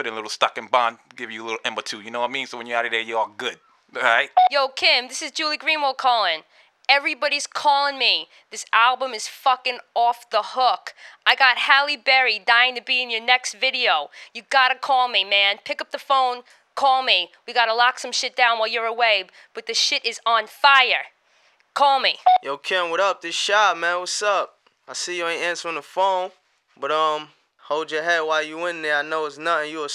put in a little stock in bond, give you a little M or two, you know what I mean? So when you're out of there, you're all good. All right? Yo, Kim, this is Julie Greenwald calling. Everybody's calling me. This album is fucking off the hook. I got Halle Berry dying to be in your next video. You gotta call me, man. Pick up the phone, call me. We gotta lock some shit down while you're away, but the shit is on fire. Call me. Yo, Kim, what up? This Shot, man. What's up? I see you ain't answering the phone, but hold your head while you in there. I know it's nothing. You a